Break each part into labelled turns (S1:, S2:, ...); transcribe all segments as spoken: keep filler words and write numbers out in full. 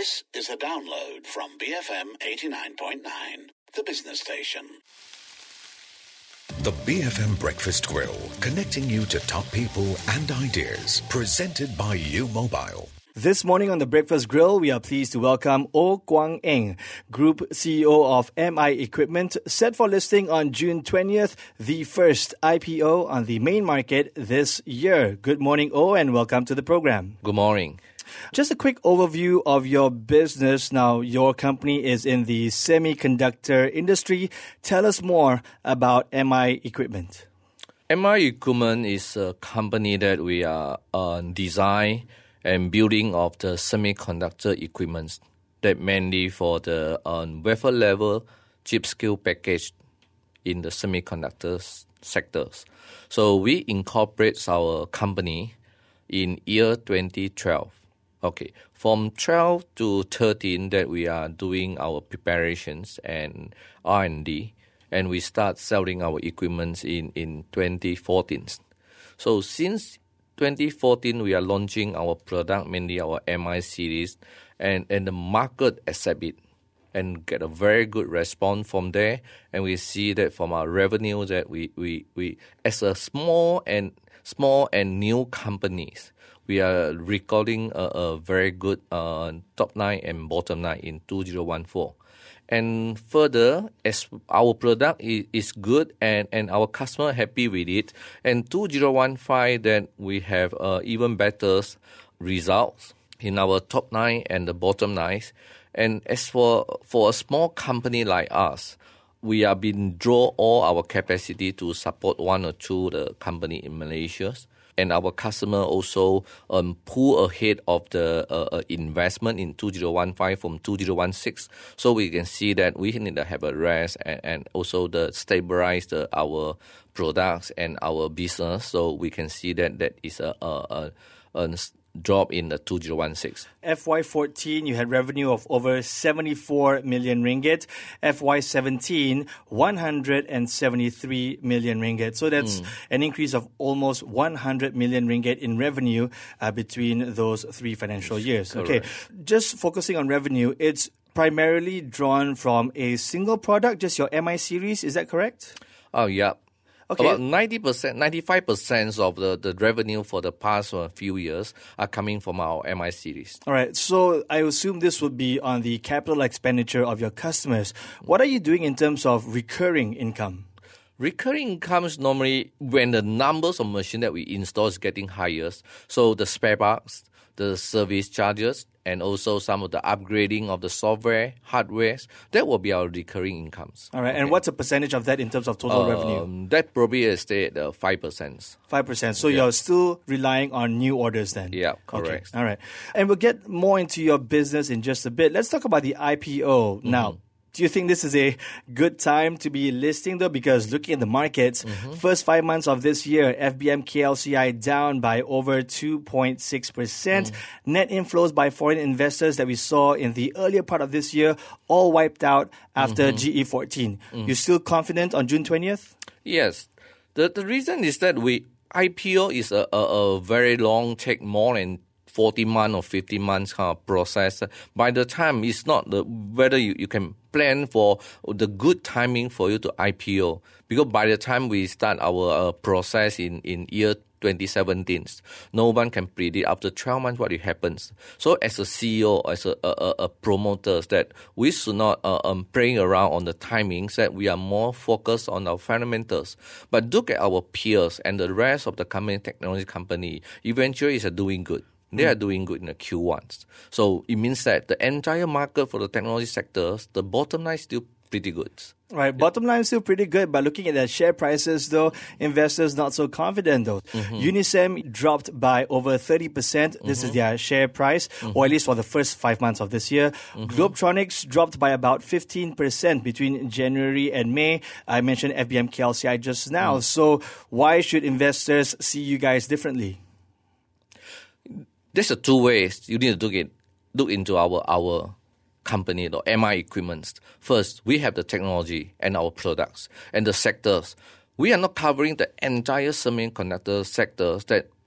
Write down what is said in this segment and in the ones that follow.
S1: This is a download from B F M eighty-nine point nine, the business station.
S2: The B F M Breakfast Grill, connecting you to top people and ideas. Presented by U Mobile.
S3: This morning on the Breakfast Grill, we are pleased to welcome Oh Kwang Eng, Group C E O of M I Equipment, set for listing on June twentieth, the first I P O on the main market this year. Good morning, Oh, and welcome to the program.
S4: Good morning.
S3: Just a quick overview of your business. Now, your company is in the semiconductor industry. Tell us more about M I Equipment.
S4: M I Equipment is a company that we are on design and building of the semiconductor equipment that mainly for the um, wafer level chip scale package in the semiconductor sectors. So we incorporate our company in year twenty twelve. Okay, from twelve to thirteen that we are doing our preparations and R and D, and we start selling our equipment in, in twenty fourteen. So since twenty fourteen, we are launching our product, mainly our M I series, and, and the market accept it and get a very good response from there. And we see that from our revenue that we, we, we as a small and small and new companies, we are recording a, a very good uh, top line and bottom line in two thousand fourteen. And further, as our product is, is good and, and our customer happy with it, and two thousand fifteen that we have uh, even better results in our top line and the bottom lines. And as for for a small company like us, we have been draw all our capacity to support one or two the company in Malaysia. And our customer also um, pull ahead of the uh, uh, investment in two thousand fifteen from two thousand sixteen. So we can see that we need to have a rest and, and also the stabilize the, our products and our business. So we can see that that is a, a, a, a drop in the two thousand six.
S3: F Y fourteen, you had revenue of over seventy-four million ringgit. F Y seventeen, one hundred seventy-three million ringgit. So that's mm. an increase of almost one hundred million ringgit in revenue uh, between those three financial years.
S4: Correct.
S3: Okay, just focusing on revenue, it's primarily drawn from a single product, just your M I series. Is that correct?
S4: Oh, yeah.
S3: Okay.
S4: About ninety percent, ninety-five percent of the, the revenue for the past uh, few years are coming from our M I series.
S3: All right. So I assume this would be on the capital expenditure of your customers. What are you doing in terms of recurring income?
S4: Recurring incomes normally when the numbers of machines that we install is getting higher. So the spare parts, the service charges, and also some of the upgrading of the software, hardware, that will be our recurring incomes.
S3: All right.
S4: Okay.
S3: And what's a percentage of that in terms of total
S4: um,
S3: revenue?
S4: That probably is stay at uh, five percent.
S3: five percent. So
S4: Yeah.
S3: you're still relying on new orders then?
S4: Yeah, correct.
S3: Okay. All right. And we'll get more into your business in just a bit. Let's talk about the I P O mm-hmm. now. Do you think this is a good time to be listing though? Because looking at the markets, mm-hmm. first five months of this year, F B M K L C I down by over two point six percent. Mm. Net inflows by foreign investors that we saw in the earlier part of this year all wiped out after mm-hmm. G E fourteen. Mm. You still confident on June twentieth?
S4: Yes. The the reason is that we I P O is a, a, a very long, take more than forty months or fifty months kind of process. By the time, it's not the whether you, you can plan for the good timing for you to I P O. Because by the time we start our uh, process in, in year twenty seventeen, no one can predict after twelve months what it happens. So as a C E O, as a, a, a promoter, that we should not uh, um, playing around on the timings, that we are more focused on our fundamentals. But look at our peers and the rest of the company, technology company, eventually is doing good. They are doing good in the Q ones. So it means that the entire market for the technology sectors, the bottom line is still pretty good.
S3: Right, bottom line is still pretty good, but looking at their share prices though, investors not so confident though. Mm-hmm. Unisem dropped by over thirty percent. This mm-hmm. is their share price, mm-hmm. or at least for the first five months of this year. Mm-hmm. Globetronics dropped by about fifteen percent between January and May. I mentioned F B M K L C I just now. Mm-hmm. So why should investors see you guys differently?
S4: There's a two ways you need to look, it, look into our our company, the M I Equipment. First, we have the technology and our products and the sectors. We are not covering the entire semiconductor sectors that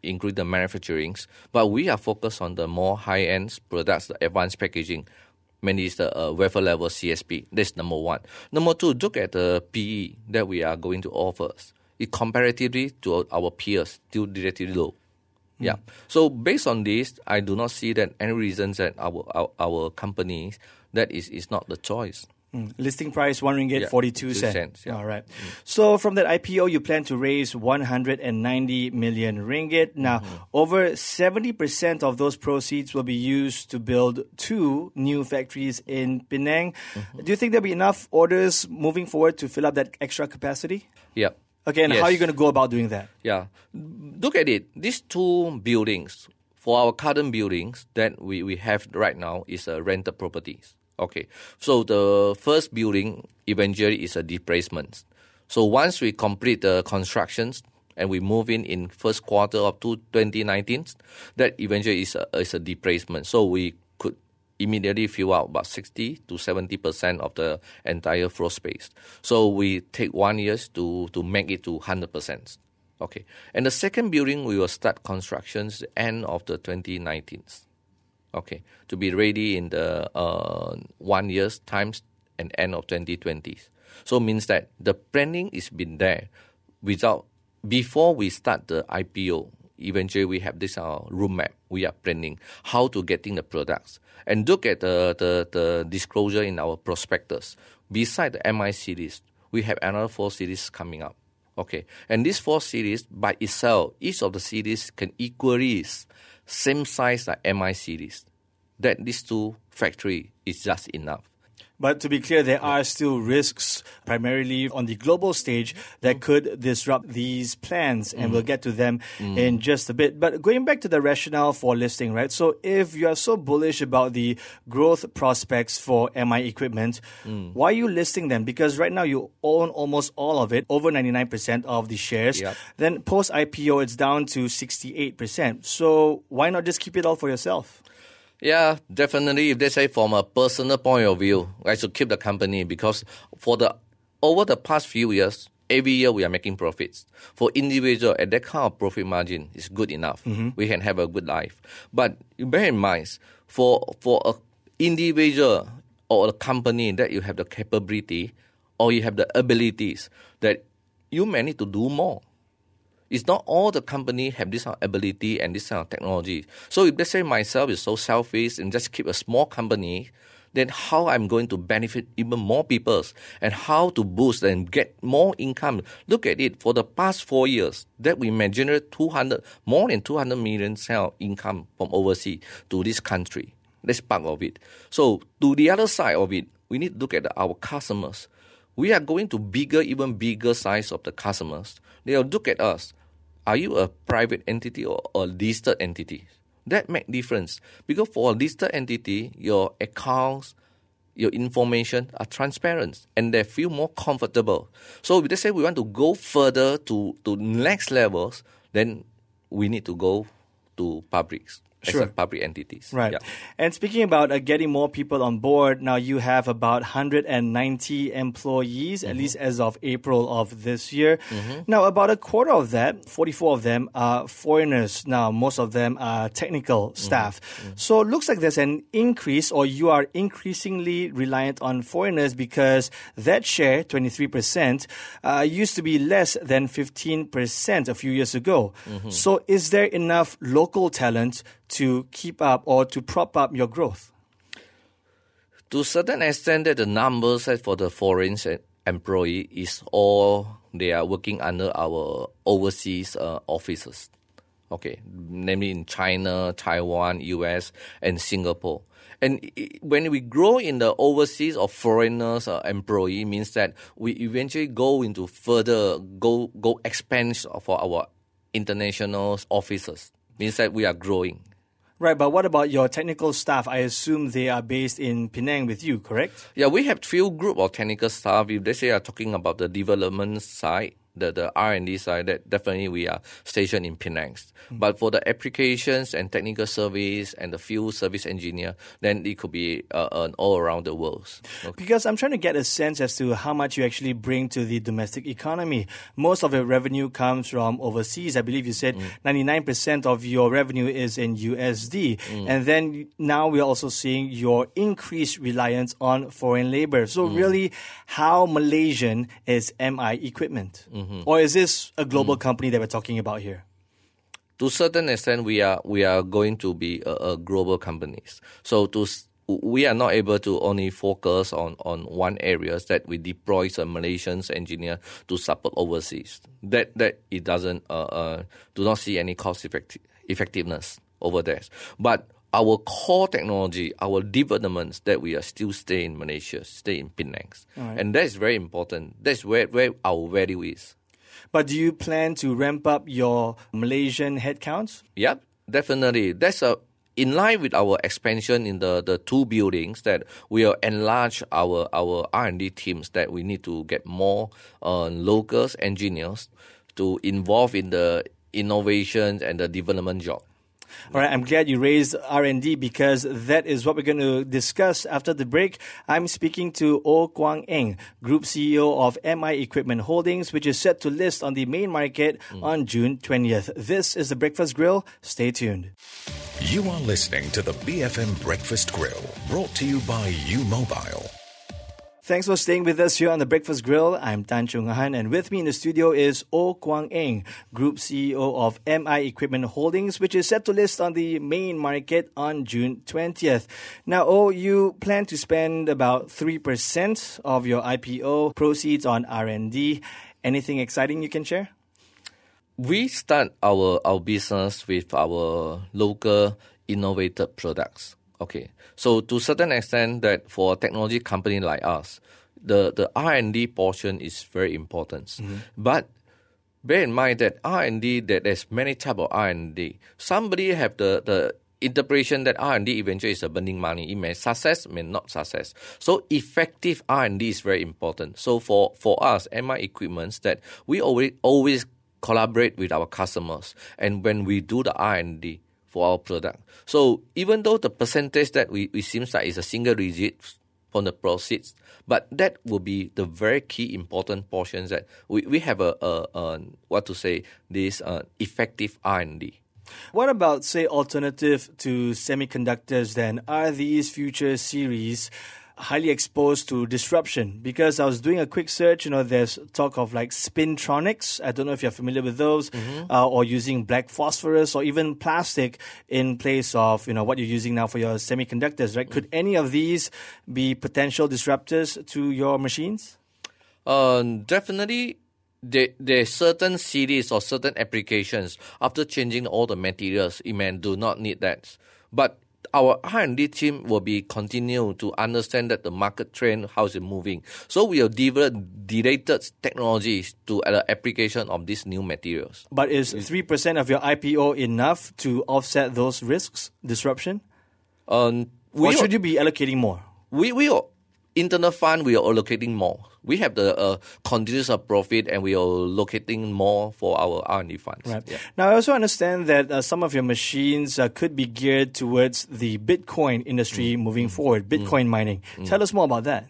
S4: include the manufacturing, but we are focused on the more high-end products, the advanced packaging. Mainly is the uh, wafer level C S P. That's number one. Number two, look at the P E that we are going to offer. It comparatively to our peers, still relatively low. Mm. Yeah. So based on this, I do not see that any reasons that our our, our company that is, is not the choice.
S3: Mm. Listing price one ringgit
S4: yeah,
S3: forty-two
S4: cents.
S3: cents.
S4: Yeah.
S3: All right. Mm. So from that I P O, you plan to raise one hundred ninety million ringgit. Now, mm-hmm. over seventy percent of those proceeds will be used to build two new factories in Penang. Mm-hmm. Do you think there'll be enough orders moving forward to fill up that extra capacity?
S4: Yeah.
S3: Okay, and
S4: yes.
S3: how are you going to go about doing that?
S4: Yeah. Look at it. These two buildings, for our current buildings that we, we have right now, is a rented properties. Okay, so the first building eventually is a displacement. So once we complete the constructions and we move in in first quarter of twenty nineteen, that eventually is a, is a displacement. So we could immediately fill out about sixty to seventy percent of the entire floor space. So we take one year to, to make it to one hundred percent. Okay, and the second building we will start constructions end of the twenty nineteen. Okay, to be ready in the uh, one year's times and end of twenty twenty. So means that the planning is been there without before we start the I P O. Eventually, we have this uh, roadmap. We are planning how to getting the products and look at the, the the disclosure in our prospectus. Beside the M I series, we have another four series coming up. Okay, and these four series by itself, each of the series can equally same size like M I series. That these two factory is just enough.
S3: But to be clear, there are still risks, primarily on the global stage, that mm. could disrupt these plans, and mm. we'll get to them mm. in just a bit. But going back to the rationale for listing, right? So if you are so bullish about the growth prospects for M I equipment, mm. why are you listing them? Because right now you own almost all of it, over ninety-nine percent of the shares. Yep. Then post-I P O, it's down to sixty-eight percent. So why not just keep it all for yourself?
S4: Yeah, definitely. If they say from a personal point of view, I should keep the company because for the over the past few years, every year we are making profits. For individual, at that kind of profit margin is good enough. Mm-hmm. We can have a good life. But you bear in mind, for for an individual or a company that you have the capability or you have the abilities that you may need to do more. It's not all the company have this ability and this kind of technology. So if let's say myself is so selfish and just keep a small company, then how I'm going to benefit even more people and how to boost and get more income. Look at it. For the past four years, that we may generate two hundred, more than two hundred million sales income from overseas to this country. That's part of it. So to the other side of it, we need to look at our customers. We are going to bigger, even bigger size of the customers. They'll look at us. Are you a private entity or a listed entity? That makes difference. Because for a listed entity, your accounts, your information are transparent and they feel more comfortable. So if they say we want to go further to, to next levels, then we need to go to publics. Sure. As a public entities.
S3: Right.
S4: Yeah.
S3: And speaking about uh, getting more people on board, now you have about one hundred ninety employees, mm-hmm. at least as of April of this year. Mm-hmm. Now, about a quarter of that, forty-four of them, are foreigners. Now, most of them are technical staff. Mm-hmm. So it looks like there's an increase, or you are increasingly reliant on foreigners because that share, twenty-three percent, uh, used to be less than fifteen percent a few years ago. Mm-hmm. So is there enough local talent to keep up or to prop up your growth?
S4: To a certain extent, that the numbers for the foreign employee is all they are working under our overseas uh, offices. Okay, namely in China, Taiwan, U S, and Singapore. And when we grow in the overseas or foreigners uh, employee, means that we eventually go into further go go expand for our international offices. Means that we are growing.
S3: Right, but what about your technical staff? I assume they are based in Penang with you, correct?
S4: Yeah, we have few group of technical staff. If they say are talking about the development side, the, the R and D side, that definitely we are stationed in Penang. Mm-hmm. But for the applications and technical service and the field service engineer, then it could be uh, uh, all around the world. Okay.
S3: Because I'm trying to get a sense as to how much you actually bring to the domestic economy. Most of your revenue comes from overseas. I believe you said mm. ninety-nine percent of your revenue is in U S D. Mm. And then now we're also seeing your increased reliance on foreign labor. So mm. really, how Malaysian is M I Equipment? Mm-hmm. Or is this a global mm. company that we're talking about here?
S4: To a certain extent, we are we are going to be a, a global companies. So to we are not able to only focus on, on one area that we deploy some Malaysian engineer to support overseas. That that it doesn't uh, uh do not see any cost effective, effectiveness over there. But our core technology, our developments, that we are still stay in Malaysia, stay in Penang. Right. And that's very important. That's where, where our value is.
S3: But do you plan to ramp up your Malaysian headcounts?
S4: Yep, definitely. That's a, in line with our expansion in the, the two buildings, that we will enlarge our, our R and D teams, that we need to get more uh, locals, engineers to involve in the innovation and the development job.
S3: All right, I'm glad you raised R and D because that is what we're going to discuss after the break. I'm speaking to Oh Kwang Eng, Group C E O of M I Equipment Holdings, which is set to list on the main market mm. on June twentieth. This is The Breakfast Grill. Stay tuned.
S2: You are listening to the B F M Breakfast Grill, brought to you by U Mobile.
S3: Thanks for staying with us here on The Breakfast Grill. I'm Tan Chung Han, and with me in the studio is Oh Kwang Eng, Group C E O of M I Equipment Holdings, which is set to list on the main market on June twentieth. Now, Oh, you plan to spend about three percent of your I P O proceeds on R and D. Anything exciting you can share?
S4: We start our, our business with our local innovative products. Okay, so to a certain extent, that for a technology company like us, the, the R and D portion is very important. Mm-hmm. But bear in mind that R and D, that there's many type of R and D. Somebody have the, the interpretation that R and D eventually is a burning money. It may success, may not success. So effective R and D is very important. So for, for us, M I Equipments, that we always, always collaborate with our customers. And when we do the R and D, for our product. So even though the percentage that we, we seems like is a single digit from the proceeds, but that will be the very key important portions that we, we have a, a, a what to say, this uh, effective R and D.
S3: What about, say, alternative to semiconductors then? Are these future series highly exposed to disruption? Because I was doing a quick search, you know, there's talk of like spintronics. I don't know if you're familiar with those, mm-hmm. uh, or using black phosphorus or even plastic in place of, you know, what you're using now for your semiconductors, right? Mm-hmm. Could any of these be potential disruptors to your machines?
S4: Uh, definitely. There, there are certain series or certain applications, after changing all the materials, it may do not need that. But our R and D team will be continue to understand that the market trend, how is it moving. So we will develop related technologies to the application of these new materials.
S3: But is three percent of your I P O enough to offset those risks, disruption? Um, or should you be allocating more?
S4: We will. Internal fund, we are allocating more. We have the uh, continuous profit, and we are allocating more for our R and D funds.
S3: Right. Yeah. Now, I also understand that uh, some of your machines uh, could be geared towards the Bitcoin industry mm. moving mm. forward, Bitcoin mm. mining. Mm. Tell us more about that.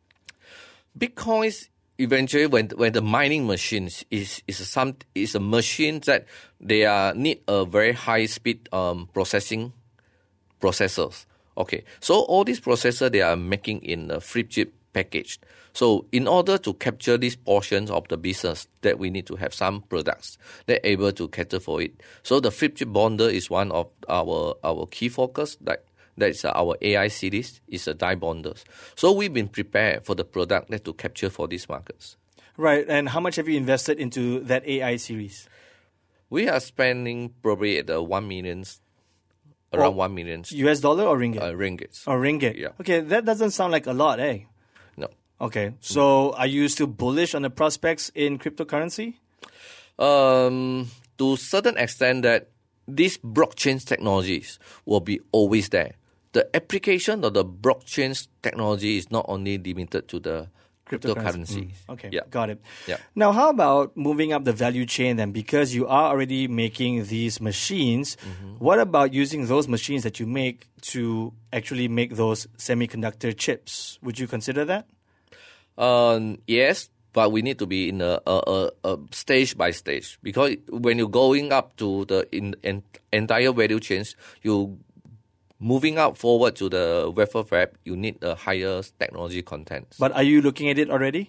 S4: Bitcoin is eventually, when when the mining machines is is some is a machine that they are need a very high speed um, processing processors. Okay, so all these processors, they are making in a flip chip package. So in order to capture these portions of the business, that we need to have some products that are able to cater for it. So the flip chip bonder is one of our our key focus. That that's our A I series, is a die bonders. So we've been prepared for the product that to capture for these markets.
S3: Right, and how much have you invested into that A I series?
S4: We are spending probably at the one million. Around oh, one million.
S3: U S dollar or ringgit?
S4: Uh, ringgit.
S3: Oh, ringgit.
S4: Yeah.
S3: Okay, that doesn't sound like a lot, eh?
S4: No.
S3: Okay, so are you still bullish on the prospects in cryptocurrency?
S4: Um, to a certain extent, that these blockchain technologies will be always there. The application of the blockchain technology is not only limited to the cryptocurrencies.
S3: Mm, okay,
S4: Yeah.
S3: got it.
S4: Yeah.
S3: Now, how about moving up the value chain then? Because you are already making these machines,
S4: Mm-hmm.
S3: what about using those machines that you make to actually make those semiconductor chips? Would you consider that?
S4: Um, yes, but we need to be in a, a, a, a stage by stage, because when you're going up to the in, in, entire value chains, you moving up forward to the wafer fab, you need a higher technology content.
S3: But are you looking at it already?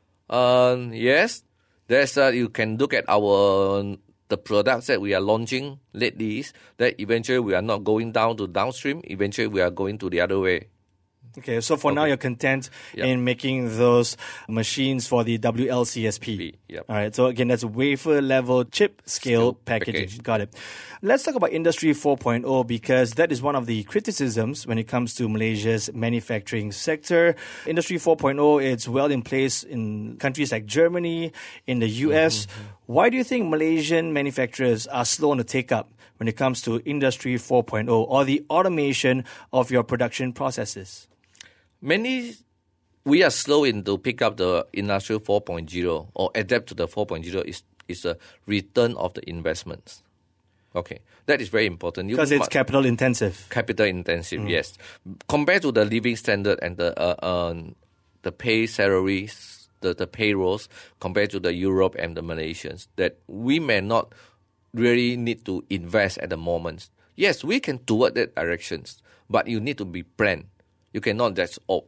S4: Um, yes, there's uh, you can look at our the products that we are launching lately. That eventually we are not going down to downstream. Eventually we are going to the other way.
S3: Okay, so for now you're content
S4: Yep.
S3: in making those machines for the W L C S P.
S4: P, yep.
S3: All right, so again, that's wafer level chip scale
S4: Scale
S3: packaging.
S4: package.
S3: Got it. Let's talk about Industry four point oh, because that is one of the criticisms when it comes to Malaysia's manufacturing sector. Industry four point oh, it's well in place in countries like Germany, in the U S.
S4: Mm-hmm.
S3: Why do you think Malaysian manufacturers are slow on the take up when it comes to Industry four point oh or the automation of your production processes?
S4: Many, we are slow in to pick up the Industrial four point oh or adapt to the four point oh is, is a return of the investments. Okay, that is very important. You
S3: Because it's
S4: mu-
S3: capital intensive.
S4: capital intensive, yes. Compared to the living standard and the uh, uh, the pay salaries, the, the payrolls, compared to the Europe and the Malaysians, that we may not really need to invest at the moment. Yes, we can toward that directions, but you need to be planned. You cannot just, oh,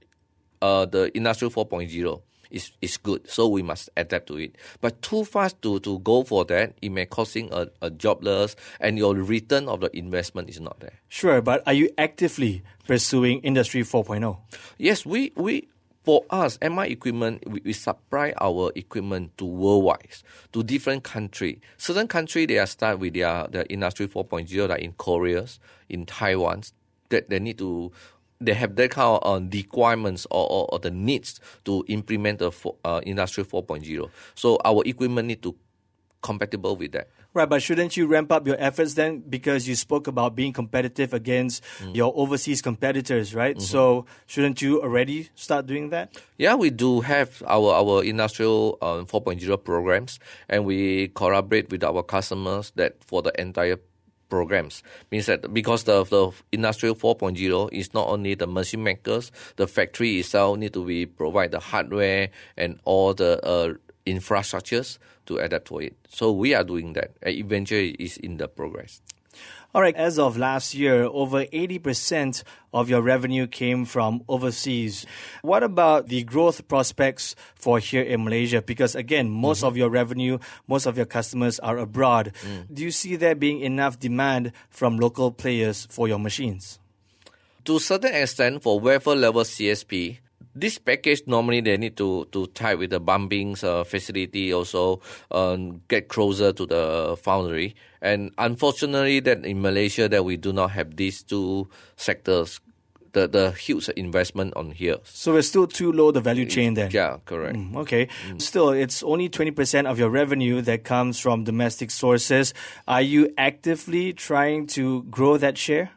S4: uh, the Industrial four point oh is, is good, so we must adapt to it. But too fast to, to go for that, it may causing a, a jobless, and your return of the investment is not there.
S3: Sure, but are you actively pursuing Industry four point oh?
S4: Yes, we, we for us, M I Equipment, we, we supply our equipment to worldwide, to different countries. Certain countries, they are start with their, their Industry four point oh, like in Korea, in Taiwan, that they need to, they have that kind of uh, requirements or, or, or the needs to implement the fo- uh, Industry four point oh. So our equipment need to compatible with that.
S3: Right, but shouldn't you ramp up your efforts then? Because you spoke about being competitive against
S4: Mm.
S3: your overseas competitors, right? Mm-hmm. So shouldn't you already start doing that?
S4: Yeah, we do have our, our industrial uh, four point oh programs, and we collaborate with our customers that for the entire programs. Means that because the, the industrial four point oh is not only the machine makers, the factory itself need to be provide the hardware and all the uh, infrastructures to adapt to it. So we are doing that. And eventually is in the progress.
S3: All right, as of last year, over eighty percent of your revenue came from overseas. What about the growth prospects for here in Malaysia? Because again, most mm-hmm. of your revenue, most of your customers are abroad. Mm. Do you see there being enough demand from local players for your machines?
S4: To a certain extent, for wafer level C S P, this package normally they need to, to tie with the bumping uh, facility, also um, get closer to the foundry. And unfortunately, that in Malaysia that we do not have these two sectors, the the huge investment on here.
S3: So we're still too low the value chain there.
S4: Yeah, correct.
S3: Mm, okay. Mm. Still, it's only twenty percent of your revenue that comes from domestic sources. Are you actively trying to grow that share?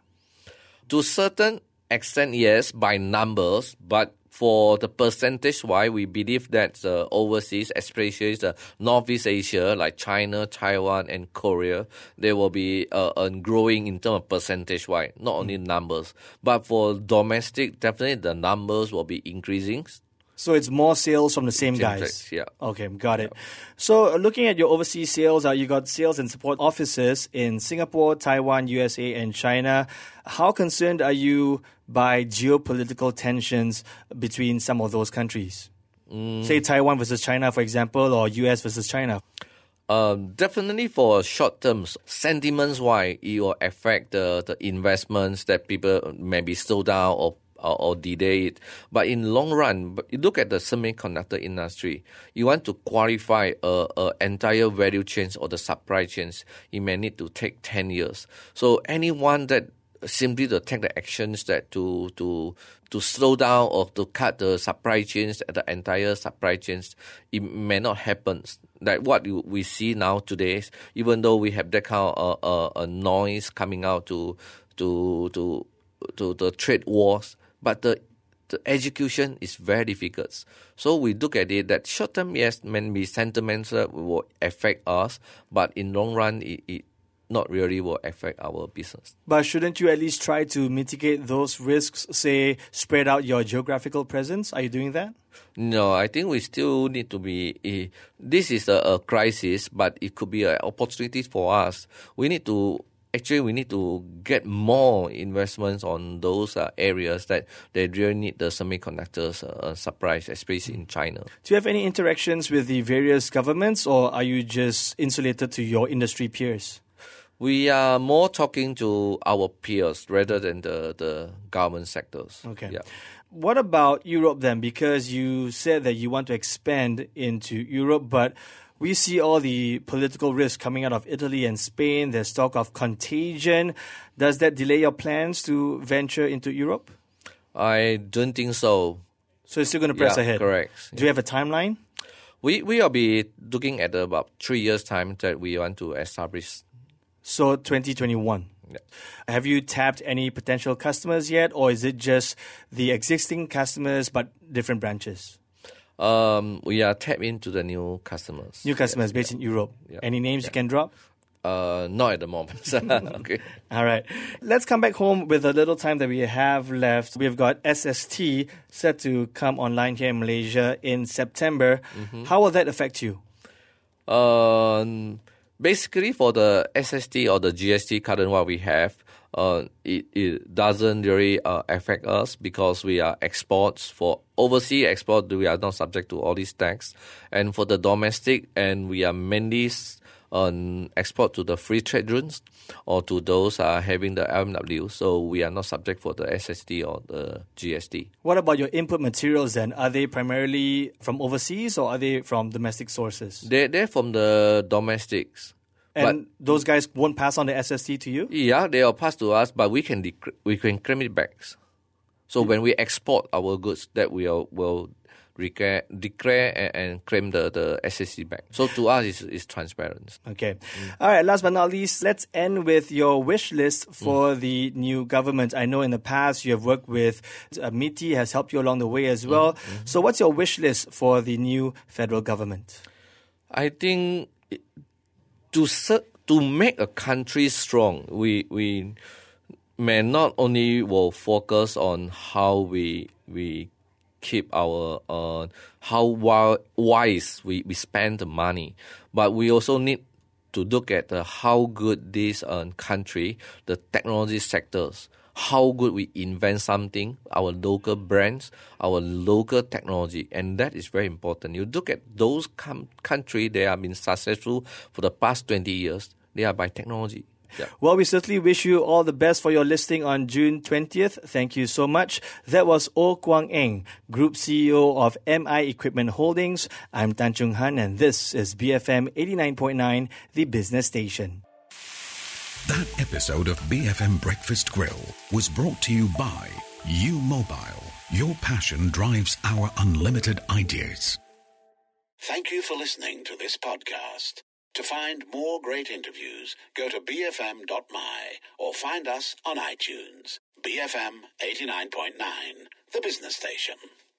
S4: To a certain extent, yes, by numbers, but for the percentage-wise, we believe that uh, overseas, especially the Northeast Asia, like China, Taiwan, and Korea, they will be uh, uh, growing in terms of percentage-wise, not only numbers. But for domestic, definitely the numbers will be increasing.
S3: So it's more sales from the same,
S4: Same
S3: guys?
S4: place, yeah.
S3: Okay, got it. So uh, looking at your overseas sales, uh, you got sales and support offices in Singapore, Taiwan, U S A, and China. How concerned are you by geopolitical tensions between some of those countries? Mm. Say Taiwan versus China, for example, or U S versus China.
S4: Um, definitely for short terms, sentiments-wise, it will affect the, the investments that people maybe slow down or Or, or delay it. But in long run, you look at the semiconductor industry, you want to qualify a, a entire value chains or the supply chains, it may need to take ten years. So anyone that simply to take the actions that to to to slow down or to cut the supply chains, the entire supply chains, it may not happen. Like what we see now today, even though we have that kind of uh, uh, noise coming out to to to to the trade wars. But the the execution is very difficult. So we look at it that short term, yes, maybe sentimental will affect us, but in long run, it, it not really will affect our business.
S3: But shouldn't you at least try to mitigate those risks, say, spread out your geographical presence? Are you doing that?
S4: No, I think we still need to be, uh, this is a, a crisis, but it could be an opportunity for us. We need to, actually we need to get more investments on those uh, areas that they really need the semiconductors uh, supply, especially in China.
S3: Do you have any interactions with the various governments, or are you just insulated to your industry peers?
S4: We are more talking to our peers rather than the, the government sectors.
S3: Okay.
S4: Yeah.
S3: What about Europe then? Because you said that you want to expand into Europe, but we see all the political risk coming out of Italy and Spain. There's talk of contagion. Does that delay your plans to venture into Europe?
S4: I don't think so.
S3: So you're still going to press
S4: yeah,
S3: ahead?
S4: Correct.
S3: Do you have a timeline?
S4: We, we will be looking at about three years' time that we want to establish.
S3: So twenty twenty-one.
S4: Yeah.
S3: Have you tapped any potential customers yet, or is it just the existing customers but different branches?
S4: Um, we are tapped into the new customers.
S3: New customers
S4: yes,
S3: based
S4: yeah.
S3: in Europe.
S4: Yeah.
S3: Any names
S4: yeah.
S3: you can drop?
S4: Uh, not at the moment. Okay.
S3: All right. Let's come back home with a little time that we have left. We've got S S T set to come online here in Malaysia in September. Mm-hmm. How will that affect you?
S4: Um... Basically, for the S S T or the G S T current what we have, uh, it, it doesn't really uh, affect us because we are exports. For overseas export, we are not subject to all these tax. And for the domestic, and we are mainly on export to the free trade zones or to those uh, having the L M W. So we are not subject for the S S T or the G S T.
S3: What about your input materials then? Are they primarily from overseas or are they from domestic sources?
S4: They, they're from the domestics.
S3: And but, those guys won't pass on the S S T to you?
S4: Yeah, they will pass to us, but we can dec- we can claim it back. So mm-hmm. when we export our goods, that we will, will declare, declare and, and claim the, the S S T back. So to us, it's, it's transparent.
S3: Okay. Mm. All right, last but not least, let's end with your wish list for mm. the new government. I know in the past you have worked with uh, M I T I, has helped you along the way as well. Mm-hmm. So what's your wish list for the new federal government?
S4: I think to to make a country strong, we we may not only will focus on how we we keep our uh, how wise we, we spend the money, but we also need to look at uh, how good this uh, country, the technology sectors, how good we invent something, our local brands, our local technology, and that is very important. You look at those com- countries, they have been successful for the past twenty years. They are by technology. Yeah.
S3: Well, we certainly wish you all the best for your listing on June twentieth. Thank you so much. That was Oh Kwang Eng, Group C E O of M I Equipment Holdings. I'm Tan Chung Han, and this is B F M eighty-nine point nine, the business station.
S2: That episode of B F M Breakfast Grill was brought to you by U Mobile. Your passion drives our unlimited ideas.
S1: Thank you for listening to this podcast. To find more great interviews, go to b f m dot m y or find us on iTunes. B F M eighty-nine point nine, the business station.